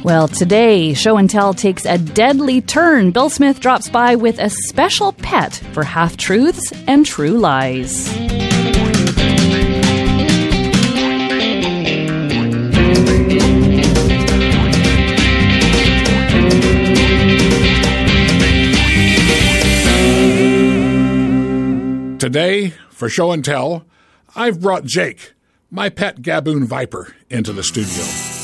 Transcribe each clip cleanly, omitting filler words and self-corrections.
Well, today, Show and Tell takes a deadly turn. Bill Smith drops by with a special pet for half-truths and true lies. Today, for Show and Tell, I've brought Jake, my pet Gaboon Viper, into the studio.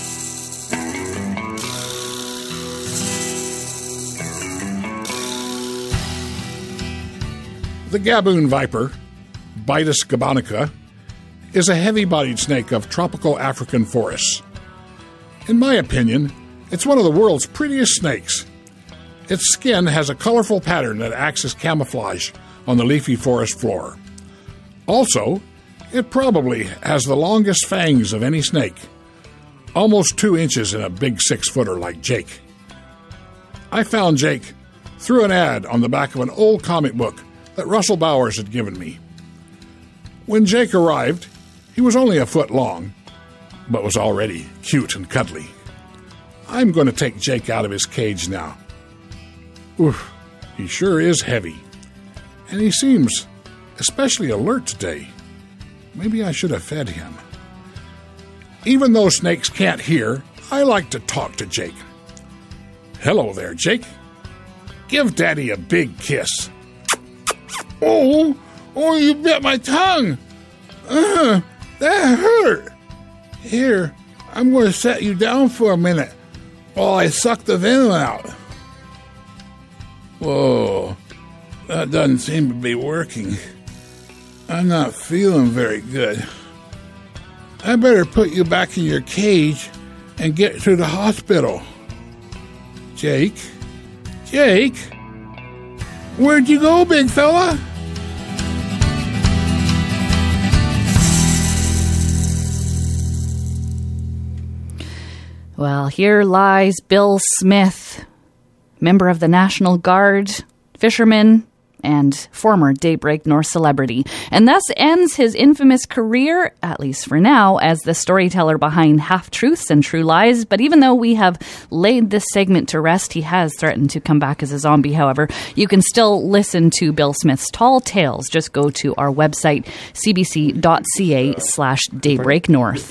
The Gaboon Viper, Bitis gabonica, is a heavy-bodied snake of tropical African forests. In my opinion, it's one of the world's prettiest snakes. Its skin has a colorful pattern that acts as camouflage on the leafy forest floor. Also, it probably has the longest fangs of any snake, almost 2 inches in a big 6-footer like Jake. I found Jake through an ad on the back of an old comic book that Russell Bowers had given me. When Jake arrived, he was only a foot long, but was already cute and cuddly. I'm going to take Jake out of his cage now. Oof, he sure is heavy. And he seems especially alert today. Maybe I should have fed him. Even though snakes can't hear, I like to talk to Jake. Hello there, Jake. Give Daddy a big kiss. Oh, you bit my tongue. That hurt. Here, I'm going to set you down for a minute while I suck the venom out. Whoa, that doesn't seem to be working. I'm not feeling very good. I better put you back in your cage and get to the hospital. Jake? Where'd you go, big fella? Well, here lies Bill Smith, member of the National Guard, fisherman, and former Daybreak North celebrity, and thus ends his infamous career, at least for now, as the storyteller behind Half-Truths and True Lies. But even though we have laid this segment to rest, he has threatened to come back as a zombie. However, you can still listen to Bill Smith's Tall Tales. Just go to our website, cbc.ca/daybreaknorth.